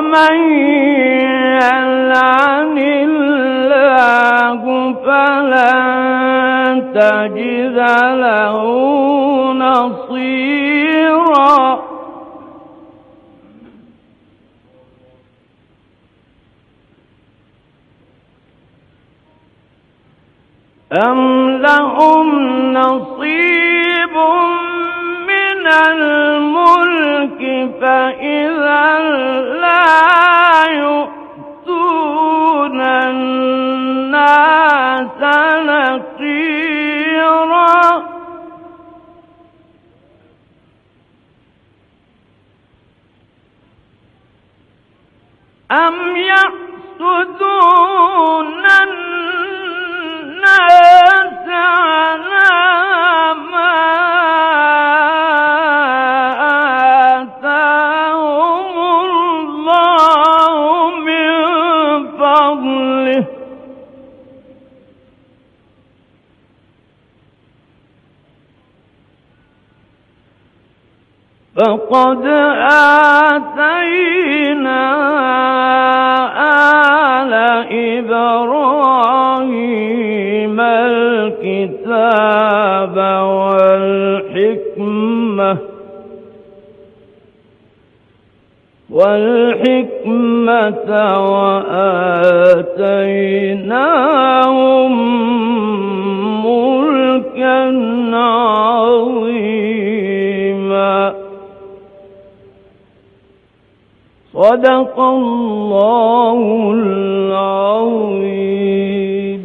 ومن يلعن الله فلن تجد له نصيرا. أم لهم نصيب من الملك فإذا لا يؤتون الناس نقيرا. أم يحسدون الناس على ما آتاهم الله من فضله فقد آتينا آل إبراهيم الكتاب والحكمة وآتيناهم ملكا عظيما. صدق الله العظيم.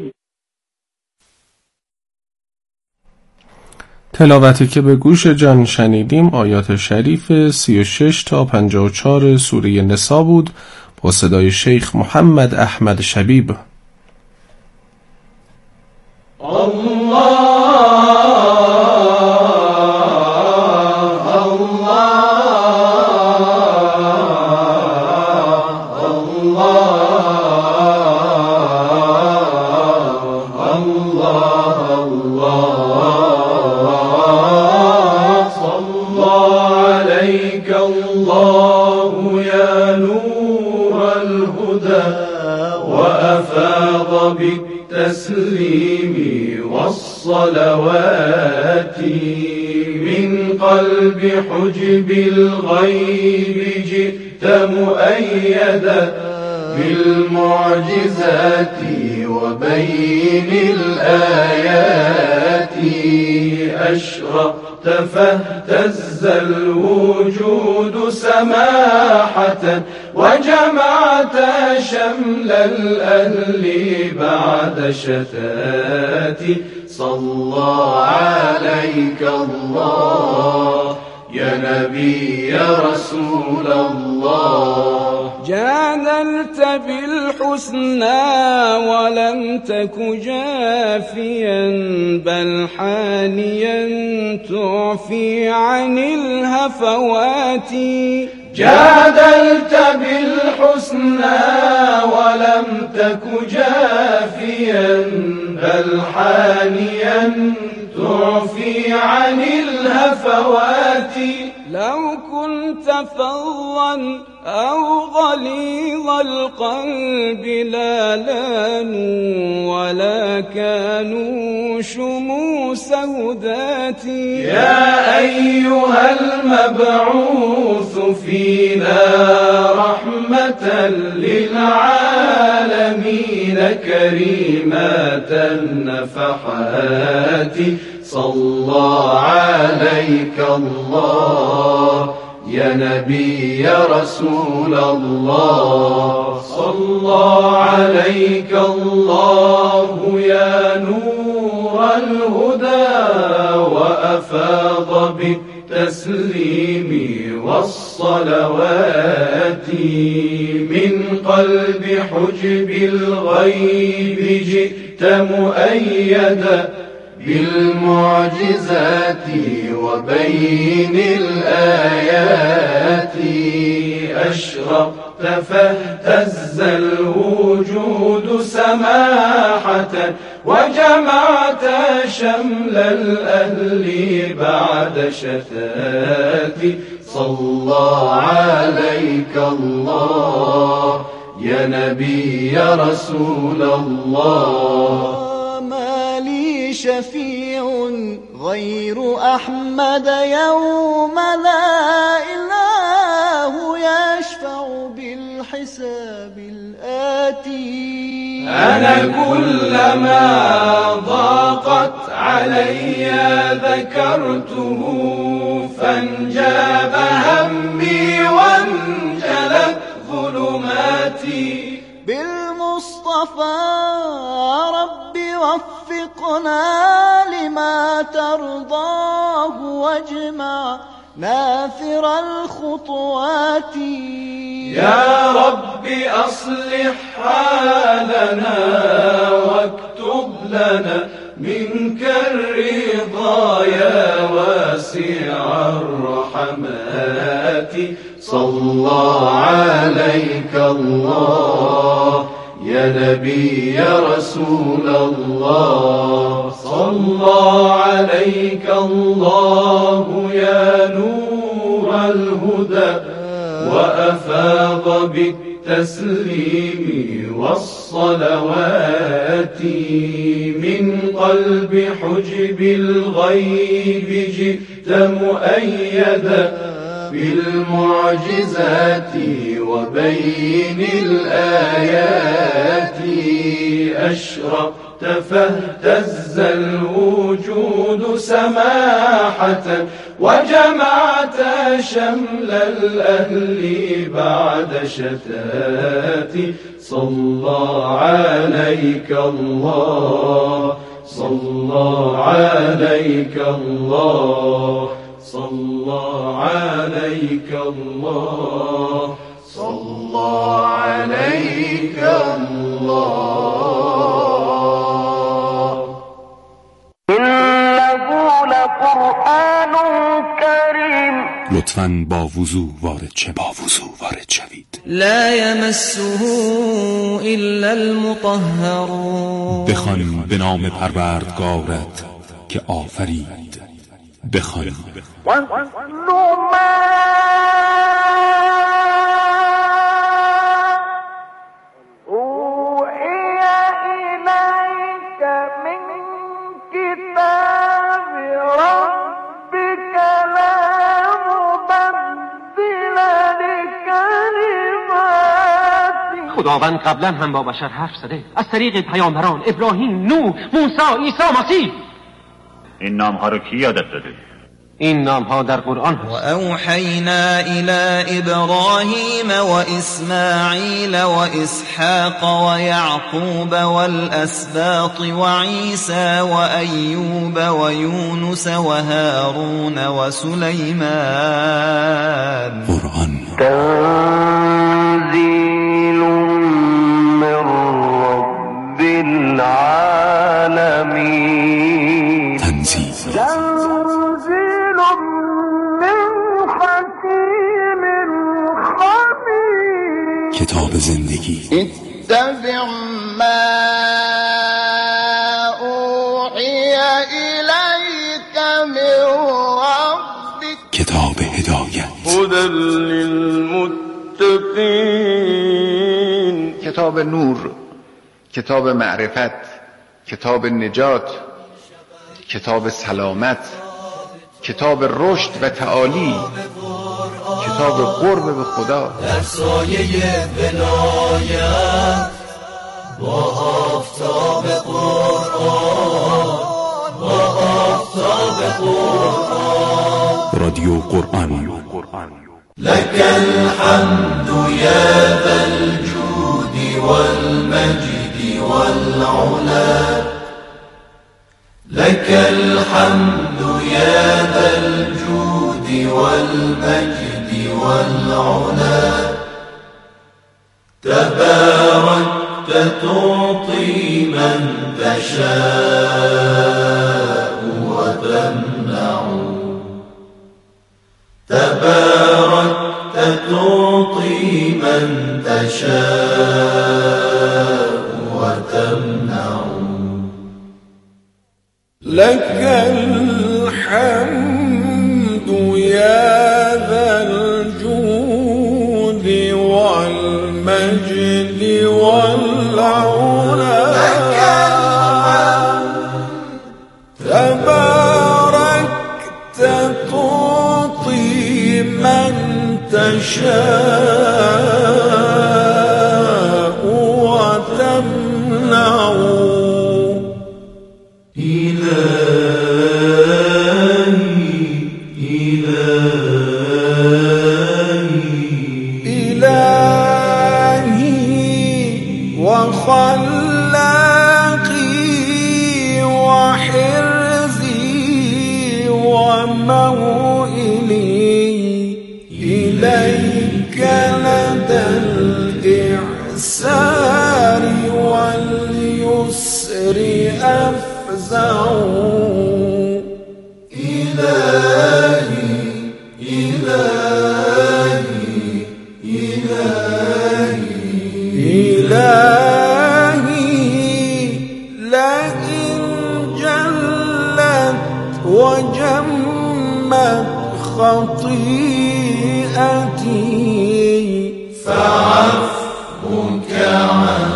تلاوتی که به گوش جان شنیدیم آیات شریف 36 تا 54 سوره نساء بود با صدای شیخ محمد احمد شبیب. بالتسليم والصلوات من قلب حجب الغيب جئت مؤيدا بالمعجزات وبين الآيات أشرقت فاهتز الوجود سماحة وجمعت شمل الأهل بعد شتات صلى عليك الله يا نبي يا رسول الله. جادلت بالحسنى ولم تك جافيا بل حانيا تعفي عن الهفوات. جادلت بالحسنى ولم تك جافيا بل حانيا تعفي عن الهفوات. لو كنت فظا أو غليظ القلب لا لانوا ولا كانوا شموس هداتي. يا أيها المبعوث فينا رحمة للعالمين كريمة النفحات صلى عليك الله يا نبي يا رسول الله. صلى عليك الله يا نور الهدى وأفاض بالتسليم والصلوات من قلب حجب الغيب جئت مؤيدا بالمعجزات وبين الآيات أشرقت فاهتز الوجود سماحة وجمعت شمل الأهل بعد شتات صلى عليك الله يا نبي رسول الله. ما لي شفيع غير أحمد يوم لا إله يشفع بالحساب الآتي. أنا كلما ضاقت علي ذكرته فانجاب همي وانجلت ظلماتي. بالمصطفى رب وفقنا لما ترضاه واجمع نافر الخطوات. يا رب أصلح حالنا واكتب لنا منك الرضا يا واسع الرحمات. صلى عليك الله يا نبي رسول الله. صلى عليك الله يا نور الهدى وأفاض بالتسليم والصلوات. من قلب حجب الغيب جئت مؤيدا بالمعجزات وبين الآيات. أشرقت فاهتز الوجود سماحة وجمعت شمل الأهل بعد شتات. صلى عليك الله صلى عليك الله صلى عليك الله صلى عليك الله. إنه لقرآن كريم. لطفاً با وضوح وارد شوید. لا يمسه إلا المطهرون. بخوان به نام پروردگارت که آفرید. بخوان خداوند قبلا هم با بشر حرف زده از طریق پیامبران ابراهیم، نوح، موسی، عیسی مسیح. این نامها رو کی یادت داده؟ این نامها در قرآن هست. وأوحينا إلى إبراهيم وإسماعيل وإسحاق ويعقوب والأسباط وعيسى وأيوب ويونس وهارون وسليمان. قرآن تنزيل من رب العالمين. تنزیل کتاب زندگی. اتبع ما اوحی الیک من ربک. کتاب هدایت. هدى للمتقین. کتاب نور، کتاب معرفت، کتاب نجات، کتاب سلامت، کتاب رشد و تعالی، کتاب قرب به خدا. در سایه ولایت با آفتاب قرآن، با آفتاب قرآن. رادیو قرآن. لك الحمد يا ذا الجود والمجد والعلا. لك الحمد يا ذا الجود والمجد والعلا. تباركت تعطي من تشاء وتمنع. تباركت تعطي من تشاء وتمنع. لك الحمد يا ذا الجود والمجد المجد والعلا تباركت تعطي من تشاء وتمنع إلهي وخلاقي وحرزي وموئلي إليك لدى الإعسار واليسر أفزع إلهي لئن جلت وجمت خطيئتي فعفوك عن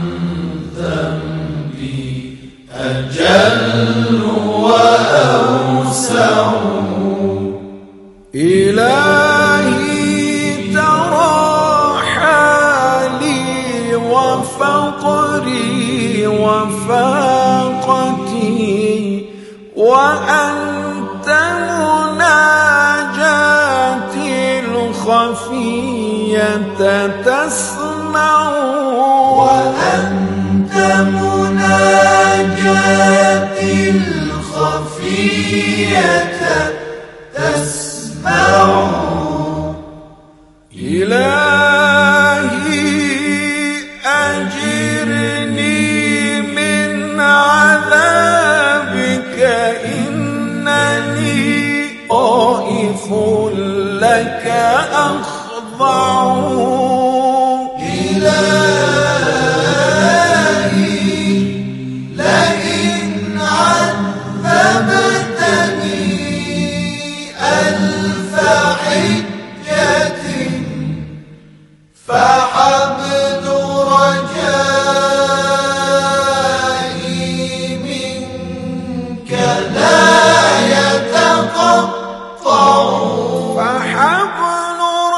ذنبي أجل وأوسع إلهي ترى حالي وفقري وفاقتي وأنت مناجاتي الخفية تسمع وأنت مناجاتي الخفية تسمع إلهي أجرني من عذابك إنني خائف لك أخضع إلهي لئن عذبتني ألف حجة فحبل رجائي منك لا يتقطع فحبل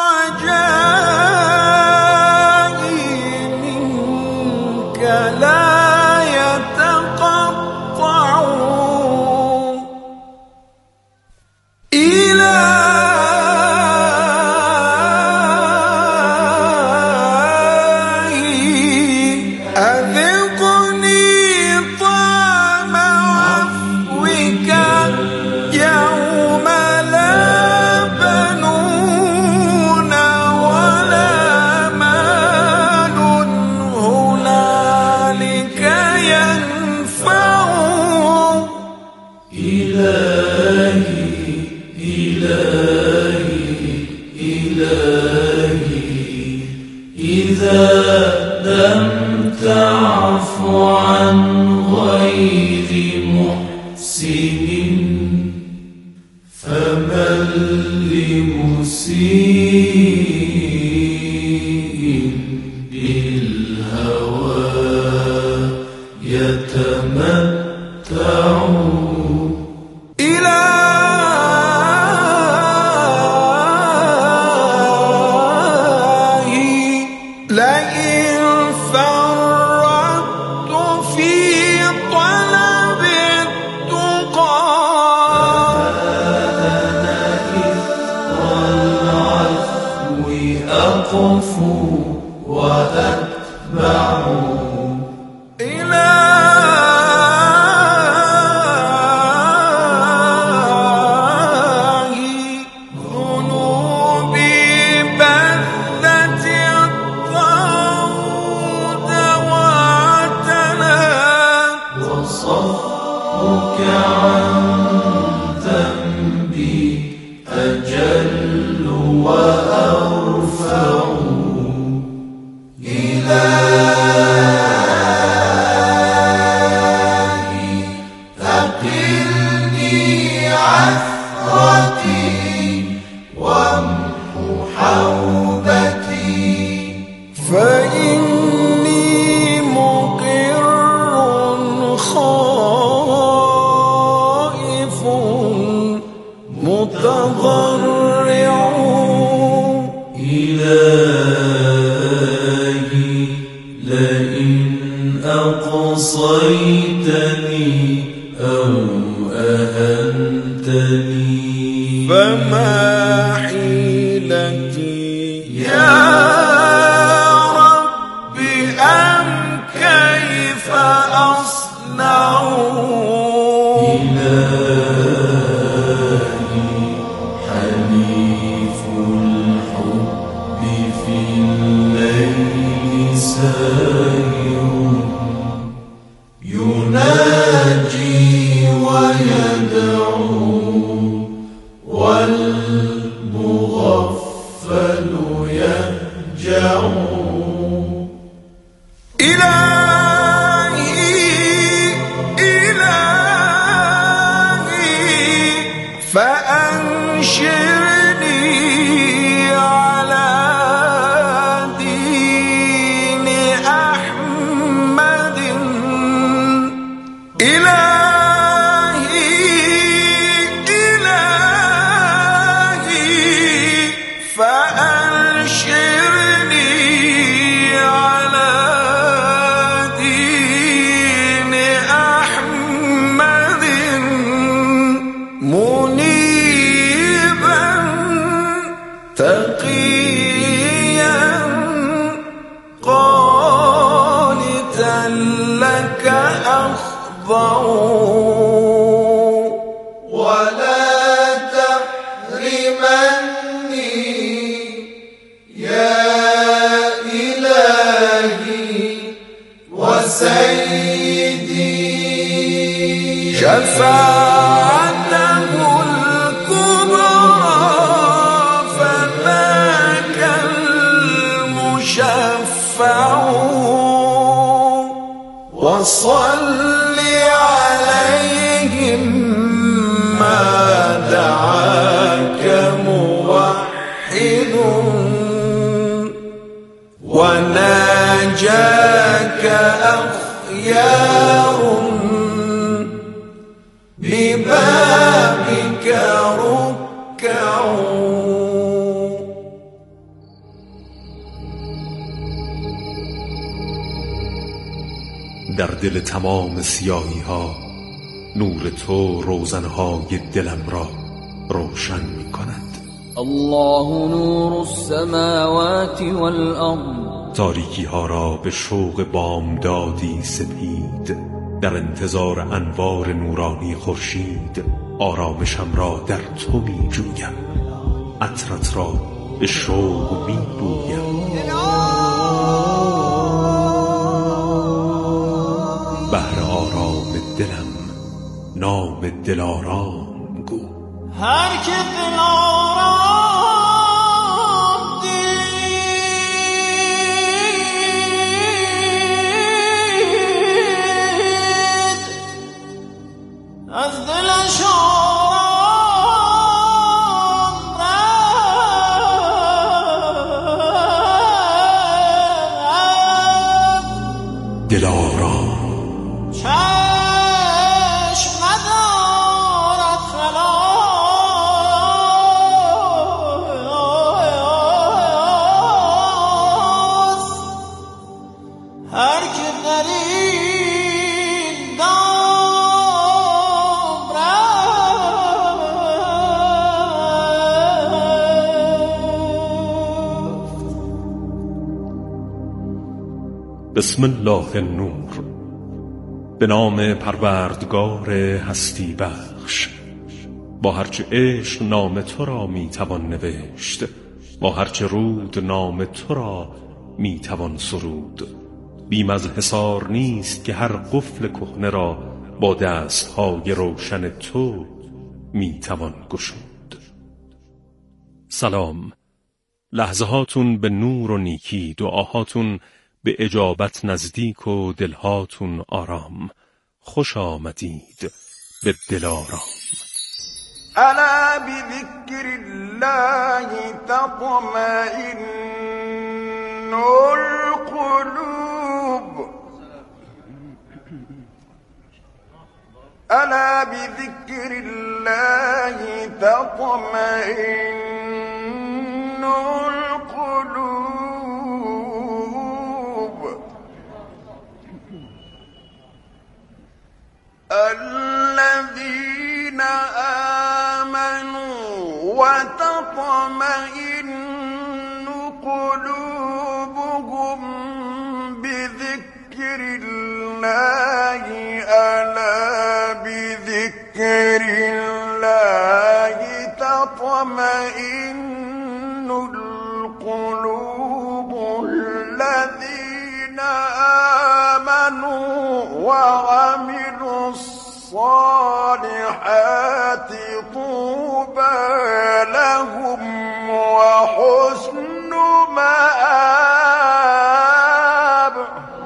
رجائي منك لا يتقطع إلهي أذقني طعم عفوك يوم لا بنون ولا مال هنالك ينفع إلهي إذا لم تعف عن غير محسن فمن لمسيء بالهوى يتمتع إلهي لئن فرطت في طلب التقى والعفو أقفو وأتبع إلهي ذنوبي بذت الطود واعتنت وصفك عن ذنبي أجل وأرفع إلهي فإني مقر خائف متضرع إلهي لئن أقصيتني أو أهنتني فما حيلتي يا رب أم كيف أصنع إلهي حنيف الحب في الليل سائر يناجي ويدعو والمغفل يهجع إلهي فأنشرني على دين أحمد إلهي فأنشرني على دين أحمد منيبا تقيا قانتا لك أخضع ولا تحرمني يا إلهي وسيدي شفاعته الكبرى فذاك المشفع وصل عليهم ما دعاك موحد وناجاك أخيار ببابك ركعوا در دل تمام سیاهی ها نور تو روزنهای دلم را روشن می کند. الله نور السماوات والأرض تاریکی ها را به شوق بامدادی سپید، در انتظار انوار نورانی خورشید آرامشم را در تو می جویم، عطرت را به شوق می بویم. بهر آرام دلم نام دلارام گو. هر که دلارام دید از دلش آرام رفت. دلارام چشم ندارد خلاص، هر که در این دام رفت. بسم الله النور. به نام پروردگار هستی بخش. با هرچه عشق نام تو را میتوان نوشت، با هرچه رود نام تو را میتوان سرود. بیم از حصار نیست که هر قفل کهنه را با دستهای روشن تو میتوان گشود. سلام. لحظه هاتون به نور و نیکی، دعاهاتون به اجابت نزدیک و دلهاتون آرام. خوش آمدید به دلارام. الا بذکر الله تطمئن القلوب ألا بذكر الله تطمئن القلوب الذين آمنوا وتطمئن قلوبهم بذكر الله ألا بذكر الله تطمئن القلوب الذين آمنوا وعملوا الصالحات طوبى لهم وحسن مآب.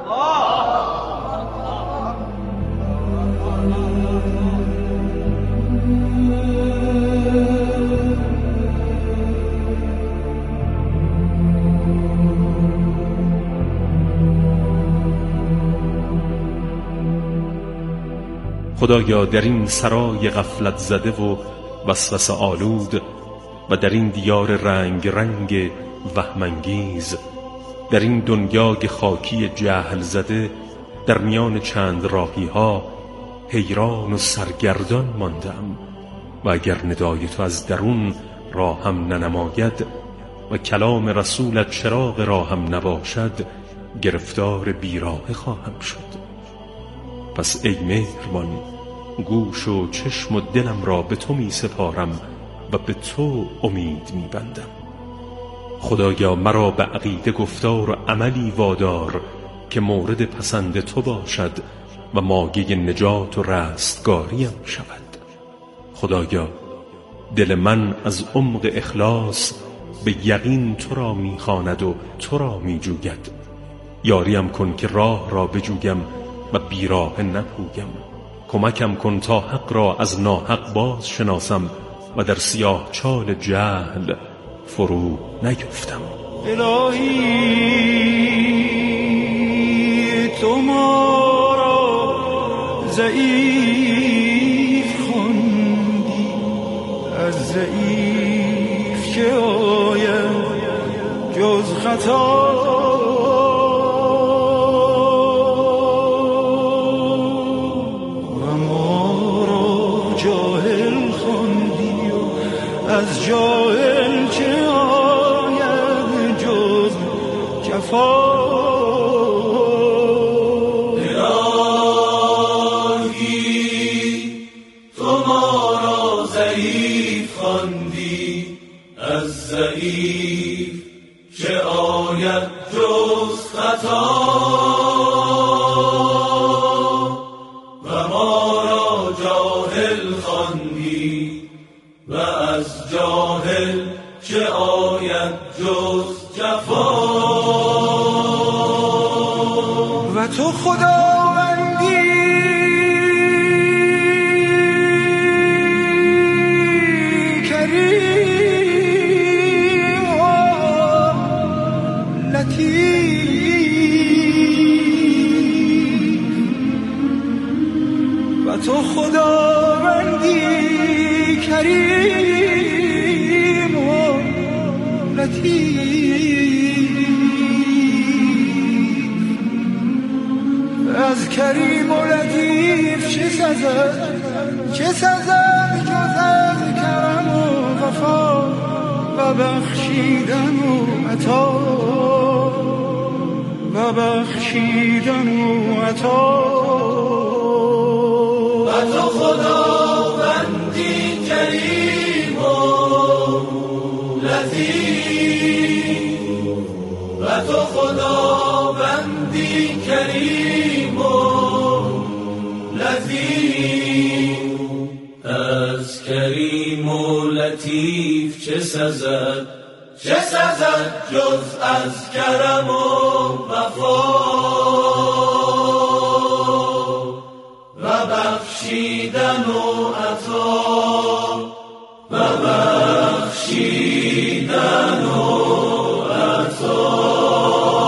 خدایا در این سرای غفلت زده و وسوسه آلود و در این دیار رنگ رنگ وهمانگیز، در این دنیای خاکی جهل زده، در میان چند راهی ها حیران و سرگردان ماندم و اگر ندای تو از درون راهم ننماید و کلام رسولت چراغ راهم نباشد گرفتار بیراه خواهم شد. پس ای مهربان، گوش و چشم و دلم را به تو می سپارم و به تو امید می بندم. خدایا مرا به عقیده، گفتار و عملی وادار که مورد پسند تو باشد و مایه نجات و رستگاریم شود. خدایا دل من از عمق اخلاص به یقین تو را می خواند و تو را می جوید. یاریم کن که راه را بجویم و بیراه نپویم. کمکم کن تا حق را از ناحق باز شناسم و در سیاه چال جهل فرو نیفتم. الهی تو ما را ضعیف خوندی، از ضعیف که آید جز خطا، از جاهل چه آید جز جفا. الهی تو ما را ضعیف خواندی، از ضعیف چه آید جز خطا، و ما را جاهل خواندی و از جاهل چه آید جز جفا. و تو خداوندی کریم و لطیف، و تو خداوندی کریم و لطیف. از کریم و لطیف چه سزد، چه سزد جز از کرم و وفا و بخشیدن و عطا، و بخشیدن و عطا. و تو خداوندی کریم و لطیف، و تو خداوندی کریم و لطیف. از کریم و لطیف چه سزد، چه سزد جز از کرم و وفا و بخشیدن و عطا، و بخشیدن و عطا.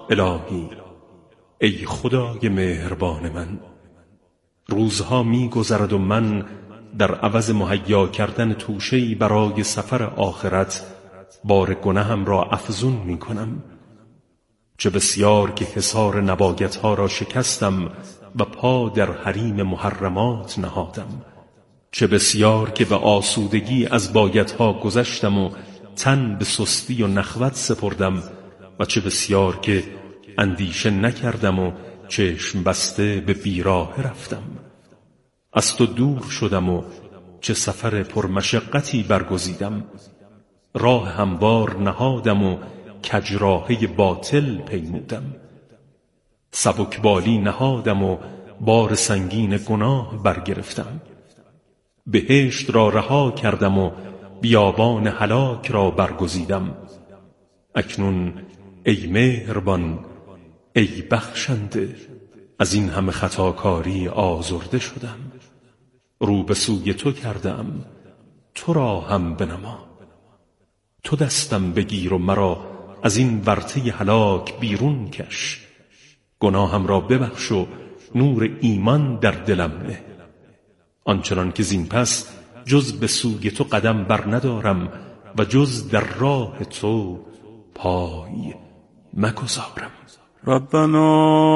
الهی ای خدای مهربان من، روزها می گذرد و من در عوض مهیا کردن توشه‌ای برای سفر آخرت بار گناهم را افزون می کنم. چه بسیار که حصار نبایتها را شکستم و پا در حریم محرمات نهادم، چه بسیار که به آسودگی از بایدها گذشتم و تن به سستی و نخوت سپردم و چه بسیار که اندیشه نکردم و چشم بسته به بیراه رفتم. از تو دور شدم و چه سفر پرمشقتی برگزیدم، راه هموار نهادم و کجراهه باطل پیمودم، سبکبالی نهادم و بار سنگین گناه برگرفتم، بهشت را رها کردم و بیابان هلاک را برگزیدم. اکنون ای مهربان، ای بخشنده، از این همه خطاکاری آزرده شدم، رو به سوی تو کردم، تو را هم بنما. تو دستم بگیر و مرا از این ورطه هلاک بیرون کش، گناهم را ببخش و نور ایمان در دلم نه. آنچنان که زین پس جز به سوی تو قدم بر ندارم و جز در راه تو پای مگذارم. ربنا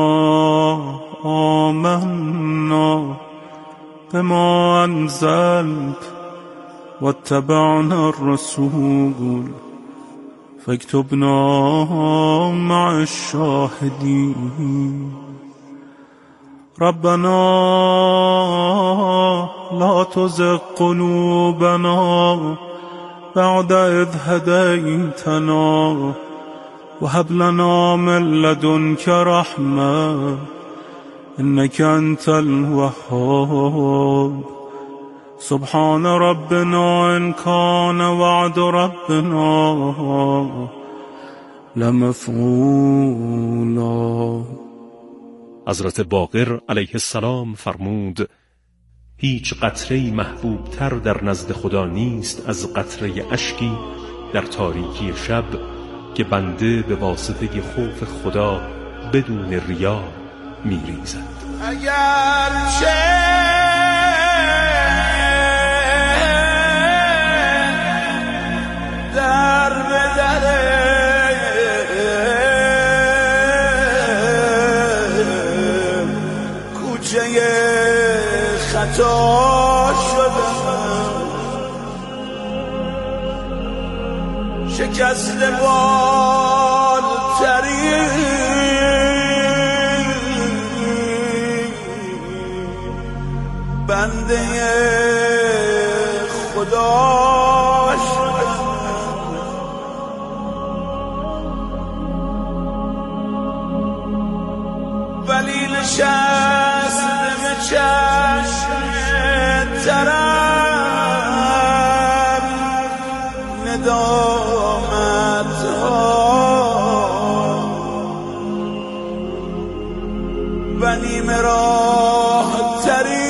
آمنا بما انزلت واتبعنا الرسول فاكتبنا مع الشاهدين. ربنا لا تزغ قلوبنا بعد إذ هديتنا وهب لنا من لدنك رحمة إنك أنت الوهاب. سبحان ربنا إن كان وعد ربنا لمفعولا. حضرت باقر علیه السلام فرمود: هیچ قطره‌ای محبوب تر در نزد خدا نیست از قطره اشکی در تاریکی شب که بنده به واسطه خوف خدا بدون ریا می‌ریزد. اگر چه در بدره کوچه خطا شدم، شکست بالتری بنده خدا شدم. ولی نشست به چشم ترم ندامت ها و نیم راه تری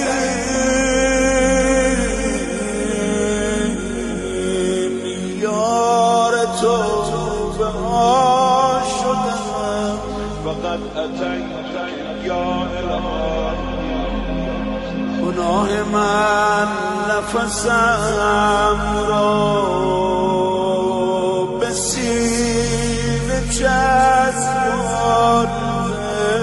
یار تو به ما شدم. فقط اتیت یا الهی، گناه من نفسم را به سینه چسبانده،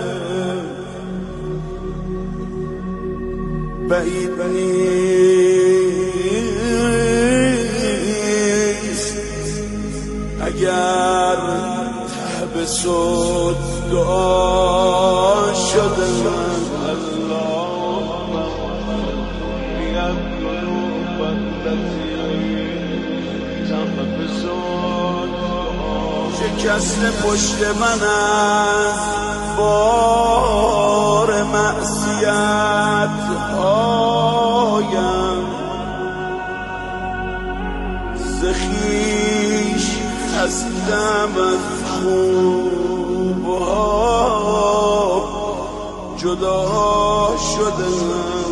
بعید نیست اگر ته به صد دعا شده من. شکست پشت من از بار معصیت هایم، ز خویش خستم از خوبها جدا شدم.